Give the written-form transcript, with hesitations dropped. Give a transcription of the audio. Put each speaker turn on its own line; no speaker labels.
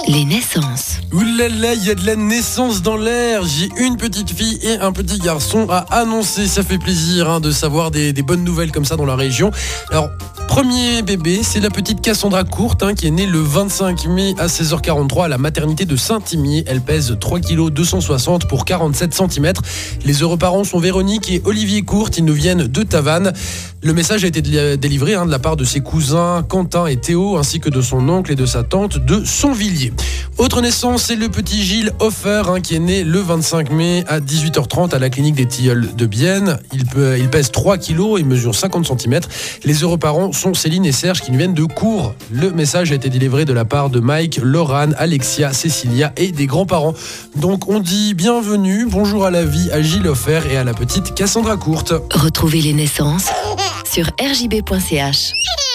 Les naissances.
Ouh là là, il y a de la naissance dans l'air. J'ai une petite fille et un petit garçon à annoncer. Ça fait plaisir de savoir des bonnes nouvelles comme ça dans la région. Alors, premier bébé, c'est la petite Cassandra Courte qui est née le 25 mai à 16h43 à la maternité de Saint-Imier. Elle pèse 3 kg 260 pour 47 cm. Les heureux parents sont Véronique et Olivier Courte. Ils nous viennent de Tavannes. Le message a été délivré de la part de ses cousins Quentin et Théo, ainsi que de son oncle et de sa tante de Sonvilliers. Autre naissance, c'est le petit Gilles Hofer qui est né le 25 mai à 18h30 à la clinique des Tilleuls de Bienne. Il pèse 3 kg et mesure 50 cm. Les heureux parents sont Céline et Serge qui nous viennent de Cours. Le message a été délivré de la part de Mike, Laurane, Alexia, Cécilia et des grands-parents. Donc on dit bienvenue, bonjour à la vie à Gilles Hofer et à la petite Cassandra Courte.
Retrouvez les naissances sur rjb.ch.